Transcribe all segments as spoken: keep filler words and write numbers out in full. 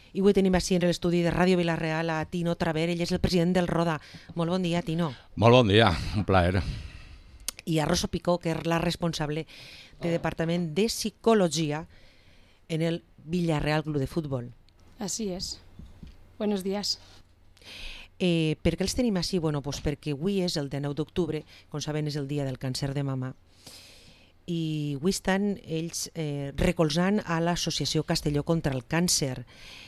I avui tenim així en l'estudi de Ràdio Vila-real a Tino Traver, ell és el president del Roda. Molt bon dia, Tino. Molt bon dia, un plaer. I a Rosa Picó, que és la responsable de Departament de Psicologia en el Villarreal Club de Fútbol. Así es. Buenos días. Eh, per què els tenim així? Bueno, pues perquè avui és el dinou d'octubre, com saben és el dia del càncer de mama, i avui estan ells eh, recolzant a l'Associació Castelló contra el Càncer.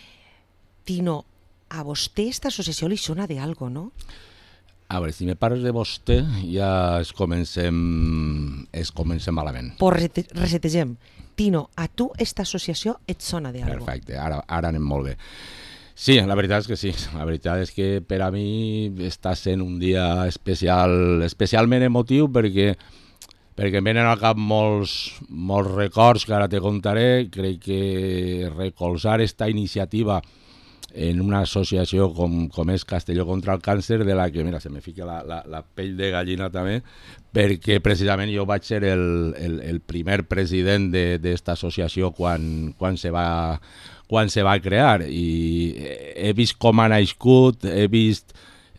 Tino, a vostè esta associació li sona de algo, no? A veure, si me parles de vostè, ja es comencem, es comencem malament. Pues resete, resetegem. Tino, a tu esta associació et sona de algo? Perfecte, ara, ara anem molt bé. Sí, la veritat és que sí. La veritat és que per a mi està sent un dia especial, especialment emotiu perquè, perquè em venen al cap molts, molts records que ara te contaré. Crec que recolzar esta iniciativa en una associació com, com és Castelló contra el Càncer, de la que, mira, se me fica la, la, la pell de gallina també, perquè precisament jo vaig ser el, el, el primer president d'esta associació quan, quan, se va, quan se va crear, i he vist com ha nascut, he vist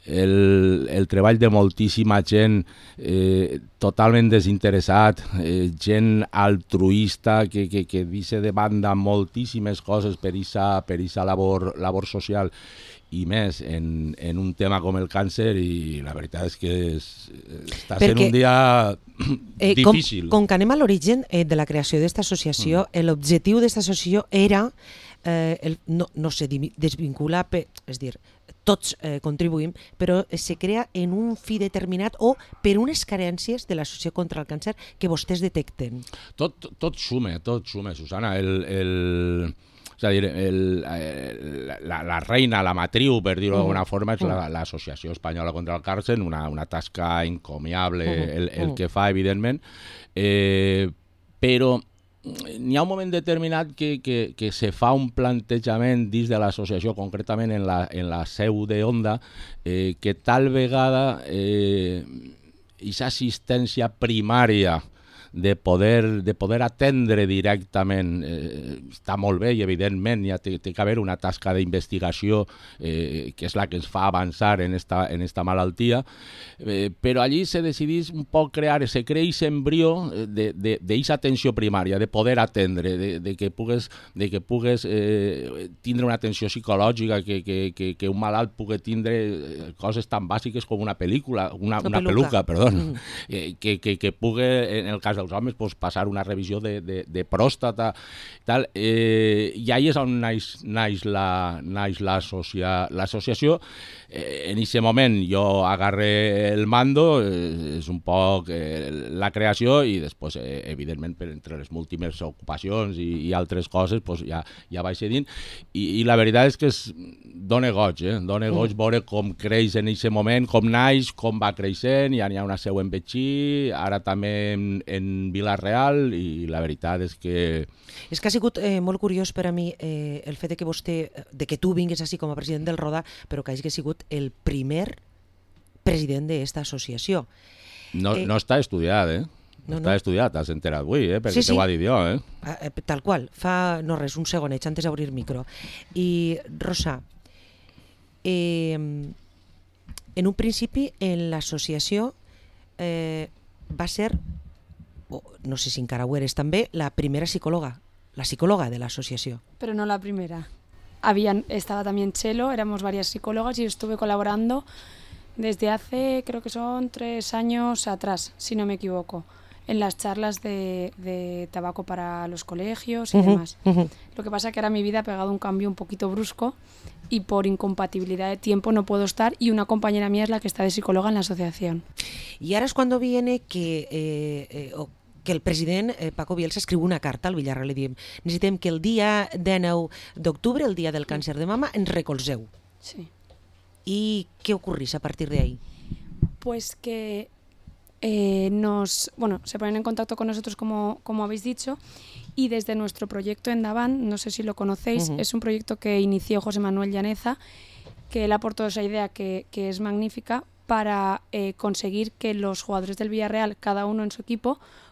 el, el treball de moltíssima gent eh, totalment desinteressat, eh, gent altruista que, que, que deixa de banda moltíssimes coses per aquesta per labor, labor social, i més en, en un tema com el càncer, i la veritat és que és, està sent Perquè, un dia eh, difícil. Com, com que anem a l'origen eh, de la creació d'esta associació, mm. l'objectiu d'esta associació era eh, el, no, no sé, desvincular, pe, és dir, tots eh, contribuïm, però se crea en un fi determinat o per unes carències de l'associació contra el càncer que vostès detecten. Tot, tot suma, tot suma, Susana. El, el, és a dir, el, el, la, la reina, la matriu, per dir-ho d'alguna forma, és l'Associació Espanyola contra el Càncer, una, una tasca encomiable el, el que fa, evidentment, eh, però n'hi ha un moment determinat que, que, que se fa un plantejament dins de l'associació, concretament en la, en la seu de Onda, eh, que tal vegada eh, aquesta assistència primària de poder, de poder atendre directament eh, està molt bé, i evidentment ja té, té que haver una tasca d'investigació eh, que és la que ens fa avançar en esta, en esta malaltia, eh, però allí se decidís un poc crear, se crea aquest embrió d'aquesta atenció primària, de poder atendre, de, de que pugues, de que pugues eh, tindre una atenció psicològica, que, que, que, que un malalt pugui tindre coses tan bàsiques com una pel·lícula, una, una peluca, perdó, mm. eh, que, que, que pugui, en el cas dels homes, pues, passar una revisió de, de, de pròstata, tal, eh, i ahí és on naix, naix l'associació. Eh, en aquest moment jo agarré el mando, eh, és un poc eh, la creació, i després, eh, evidentment, per entre les múltiples ocupacions i, i altres coses, pues, ja, ja vaig cedint, i, i la veritat és que és, dona goig, eh? dona goig veure com creix en aquest moment, com naix, com va creixent, ja n'hi ha una seu en Betxí, ara també en, en Vila-real, i la veritat és que... És que ha sigut eh, molt curiós per a mi eh, el fet de que vostè, de que tu vingues així com a president del Roda, però que hagi sigut el primer president d'esta associació. No, eh, no està estudiat, eh? No, no està estudiat, t'has enterat avui, eh? Perquè sí, sí. T'ho ha dit jo, eh? eh? Tal qual, fa, no res, un segonet, antes d'obrir micro. I, Rosa, eh, en un principi, en l'associació eh, va ser, no sé si encara ho eres també, la primera psicóloga, la psicóloga de la asociación. Pero no la primera. Habían, estaba también Chelo, éramos varias psicólogas y estuve colaborando desde hace, creo que son tres años atrás, si no me equivoco, en las charlas de, de tabaco para los colegios y uh-huh, demás. Uh-huh. Lo que pasa es que ahora mi vida ha pegado un cambio un poquito brusco y por incompatibilidad de tiempo no puedo estar, y una compañera mía es la que está de psicóloga en la asociación. Y ahora es cuando viene que... Eh, eh, oh. que el president eh, Paco Bielsa escriu una carta al Villarreal i diem necessitem que el dia dinou d'octubre, el dia del càncer de mama, ens recolzeu. Sí. ¿Y qué ocurrís a partir de ahí? Pues que eh, nos, bueno, se ponen en contacto con nosotros, como, como habéis dicho, y desde nuestro proyecto Endavant, no sé si lo conocéis, uh-huh. es un proyecto que inició José Manuel Llaneza, que él aportó esa idea que, que es magnífica para eh, conseguir que los jugadores del Villarreal, cada uno en su equipo,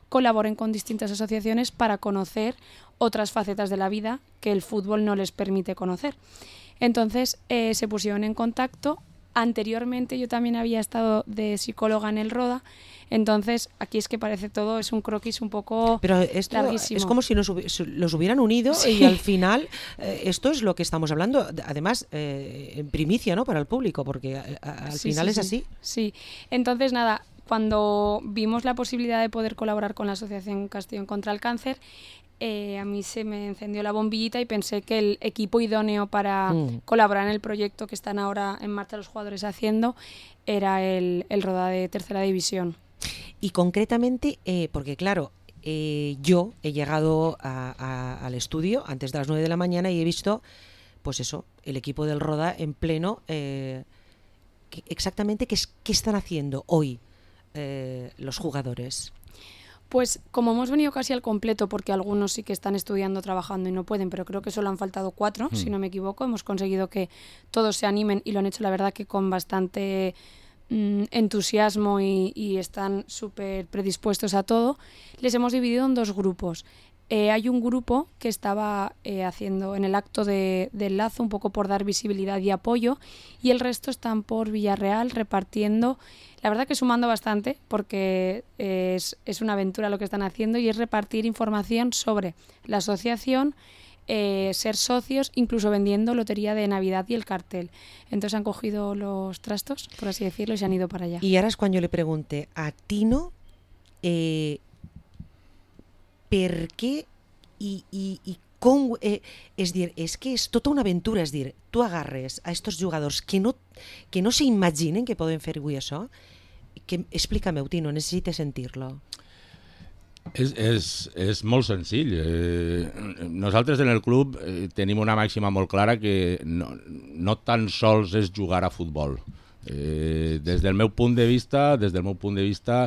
colaboren con distintas asociaciones para conocer otras facetas de la vida que el fútbol no les permite conocer. Entonces eh, se pusieron en contacto. Anteriormente yo también había estado de psicóloga en el Roda, entonces aquí es que parece todo, es un croquis un poco Pero esto larguísimo. Es como si nos hubi- los hubieran unido Sí. y al final eh, esto es lo que estamos hablando, además eh, en primicia, ¿no?, para el público, porque a- a- al Sí, final sí, es sí. así. Sí, entonces nada, cuando vimos la posibilidad de poder colaborar con la Asociación Castellón contra el Cáncer, eh, a mí se me encendió la bombillita y pensé que el equipo idóneo para Mm. colaborar en el proyecto que están ahora en marcha los jugadores haciendo era el, el Roda de Tercera División. Y concretamente, eh, porque claro, eh, yo he llegado a- a- al estudio antes de las nueve de la mañana y he visto, pues eso, el equipo del Roda en pleno. Eh, que- exactamente qué, es- qué están haciendo hoy eh, los jugadores. Pues como hemos venido casi al completo, porque algunos sí que están estudiando, trabajando y no pueden, pero creo que solo han faltado cuatro, Hmm. si no me equivoco. Hemos conseguido que todos se animen y lo han hecho, la verdad, que con bastante mm, entusiasmo y, y están súper predispuestos a todo. Les hemos dividido en dos grupos. Eh, hay un grupo que estaba eh, haciendo en el acto de, del lazo, un poco por dar visibilidad y apoyo, y el resto están por Villarreal repartiendo, la verdad que sumando bastante, porque es, es una aventura lo que están haciendo, y es repartir información sobre la asociación, eh, ser socios, incluso vendiendo lotería de Navidad y el cartel. Entonces han cogido los trastos, por así decirlo, y se han ido para allá. Y ahora es cuando yo le pregunte a Tino eh, per què i, i, i com... Eh, és dir, és que és tota una aventura, és dir, tu agarres a estos jugadors que no, que no s'imaginen que poden fer avui això, que, explica-me, Tino, necessite sentir-lo. És, és, és molt senzill. Eh, nosaltres en el club eh, tenim una màxima molt clara que no, no tan sols és jugar a futbol. Eh, des del meu punt de vista, des del meu punt de vista,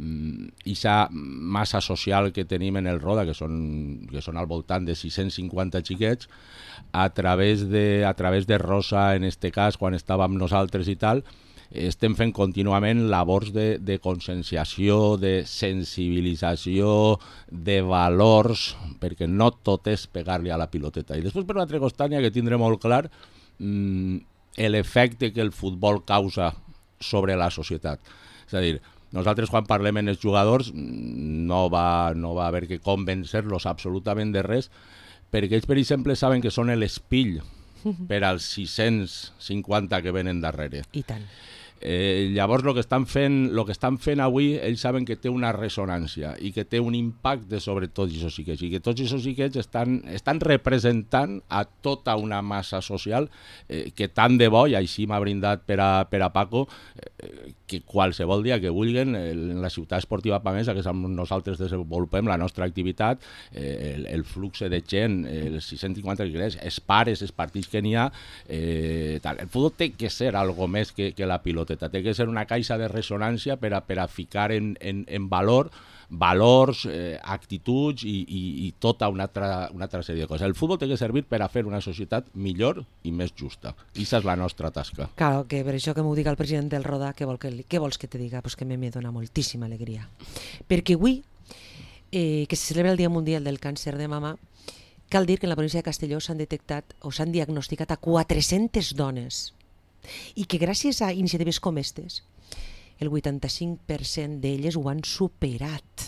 aquesta massa social que tenim en el Roda, que són, que són al voltant de sis-cents cinquanta xiquets, a través de, a través de Rosa, en este cas, quan estàvem nosaltres i tal, estem fent contínuament labors de, de conscienciació, de sensibilització, de valors, perquè no tot és pegar-li a la piloteta. I després, per l'altre costat, n'hi ha que tindre molt clar mmm, l'efecte que el futbol causa sobre la societat. És a dir, nosaltres quan parlem en els jugadors no va, no va haver que convencer-los absolutament de res, perquè ells, per exemple, saben que són l'espill per als sis-cents cinquanta que venen darrere. I tant. Eh, llavors el que estan fent, el que estan fent avui, ells saben que té una ressonància i que té un impacte sobre tots aquests xiquets, i que tots aquests xiquets estan, estan representant a tota una massa social eh, que tant de bo, i així m'ha brindat per a, per a Paco, eh, que qualsevol dia que vulguin, en la ciutat esportiva Pamesa, que és on nosaltres desenvolupem la nostra activitat, eh, el, el flux de gent, els sis-cents cinquanta quilos, els pares, els partits que n'hi ha, eh, tal. El futbol té que ser algo més que, que la piloteta, té que ser una caixa de ressonància per a, per a ficar en, en, en valor valors, eh, actituds i, i, i tota una altra, una altra sèrie de coses. El futbol té que servir per a fer una societat millor i més justa. I aquesta és la nostra tasca. Claro, que per això que m'ho diga el president del Roda, què, vol que, què vols que te diga? Pues que me, me dona moltíssima alegria. Perquè avui, eh, que se celebra el Dia Mundial del Càncer de Mama, cal dir que en la província de Castelló s'han detectat o s'han diagnosticat a quatre-centes dones i que gràcies a iniciatives com aquestes el vuitanta-cinc per cent d'elles ho han superat.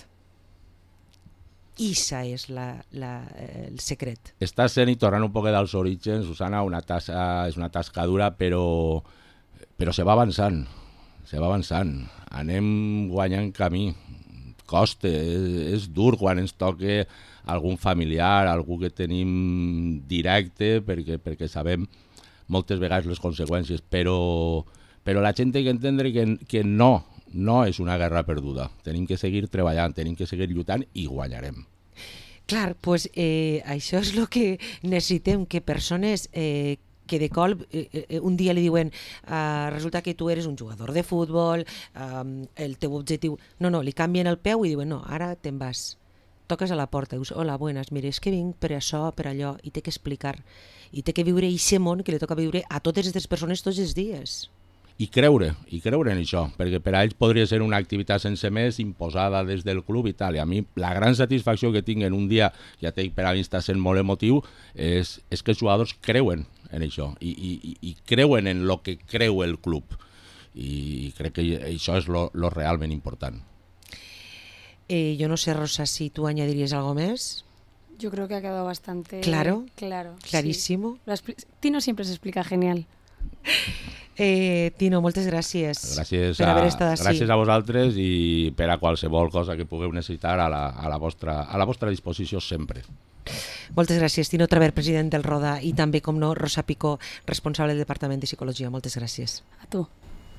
Issa és la, la, el secret. Està sent, i tornant un poc dels orígens, Susana, una tasca, és una tasca dura, però, però se va avançant, se va avançant. Anem guanyant camí. Costa, és, és dur quan ens toca algun familiar, algú que tenim directe, perquè, perquè sabem moltes vegades les conseqüències, però, però la gent té que entendre que, que no, no és una guerra perduda. Tenim que seguir treballant, tenim que seguir lluitant i guanyarem. Clar, pues, eh, això és el que necessitem, que persones eh, que de colp eh, eh, un dia li diuen uh, resulta que tu eres un jugador de futbol, um, el teu objectiu... No, no, li canvien el peu i diuen no, ara te'n vas. Toques a la porta i dius, hola, buenas, mire, és que vinc per això, per allò, i té que explicar. I té que viure aquest món que li toca viure a totes aquestes persones tots els dies. i creure, i creure en això, perquè per a ells podria ser una activitat sense més imposada des del club i tal, i a mi la gran satisfacció que tinc en un dia, ja t'he dit, per a mi està sent molt emotiu, és, és que els jugadors creuen en això, i, i, i creuen en el que creu el club, i crec que això és lo, lo realment important. Eh, yo no sé, Rosa, si tú añadirías algo más. Yo creo que ha quedado bastante claro, claro clarísimo. Sí. Tino siempre se explica genial. Eh, Tino, moltes gràcies, gràcies per a, haver estat així. Gràcies a vosaltres i per a qualsevol cosa que pugueu necessitar a la, a la, vostra, a la vostra disposició sempre. Moltes gràcies, Tino Traver, president del Roda, i també, com no, Rosa Picó, responsable del Departament de Psicologia. Moltes gràcies. A tu.